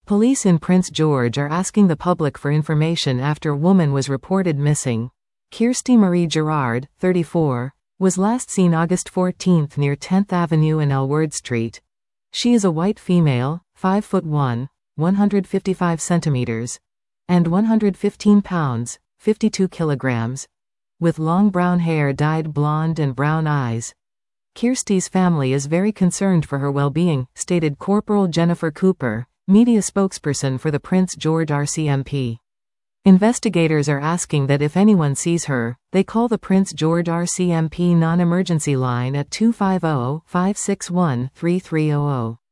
Police in Prince George are asking the public for information after woman was reported missing. Kirsty Marie Gerard, 34, was last seen August 14 near 10th Avenue and Elwood Street. She is a white female, 5'1", 155 centimeters, and 115 pounds, 52 kilograms, with long brown hair dyed blonde and brown eyes. Kirsty's family is very concerned for her well-being, stated Corporal Jennifer Cooper, media spokesperson for the Prince George RCMP. Investigators are asking that if anyone sees her, they call the Prince George RCMP non-emergency line at 250-561-3300.